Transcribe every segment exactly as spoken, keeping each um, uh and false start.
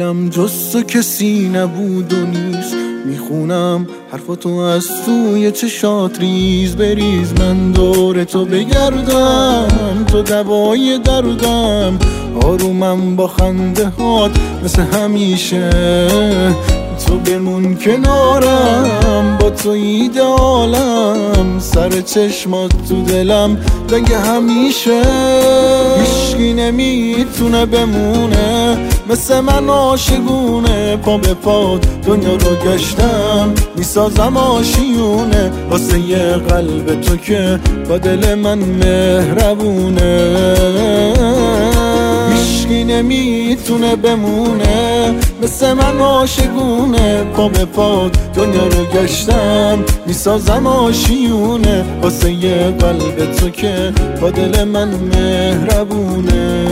دلم جز تو کسی نبود و نیست، میخونم حرفاتو از توی چشات ریز بریز. من دور تو بگردم، تو دوای دردم، آرومم با خنده هات مثل همیشه. تو بمون کنارم، با تو ایدالم، سر چشمات تو دلم بگه همیشه. هیچکی نمیتونه بمونه مثل من عاشقونه، پا به پا دنیا رو گشتم میسازم آشیونه، واسه یه قلب تو که با دل من مهربونه. هیچکی نمیتونه بمونه مثل من عاشقونه، پا به پا دنیا رو گشتم میسازم آشیونه، واسه یه قلب تو که با دل من مهربونه.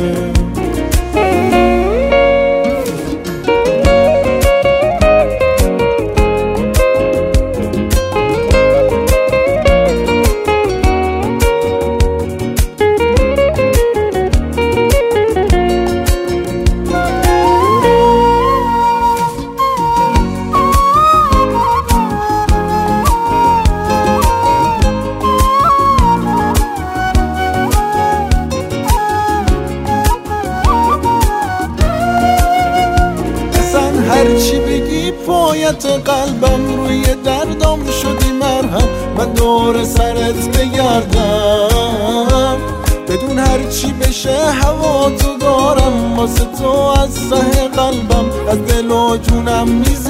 هرچی بگی پایت قلبم، روی دردم شدی مرهم، من دور سرت بگردم بدون هرچی بشه هوا تو دارم، واسه تو از ته قلبم از دل و جونم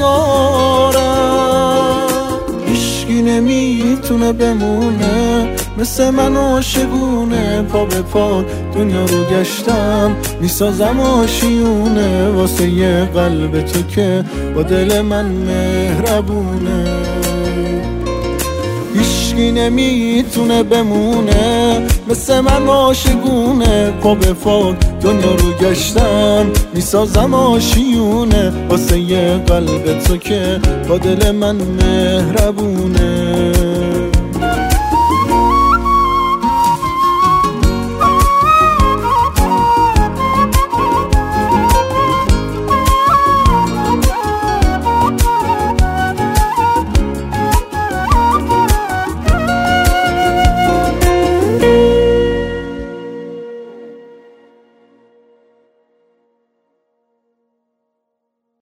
میذارم. هیچکی نمیتونه بمونه مثل من عاشقونه، پا به پا دنیا رو گشتم میسازم آشیونه، واسه یه قلب تو که با دل من مهربونه. هیچکی نمیتونه بمونه مثل من عاشقونه، پا به پا دنیا رو گشتم میسازم آشیونه، واسه یه قلب تو که با دل من مهربونه.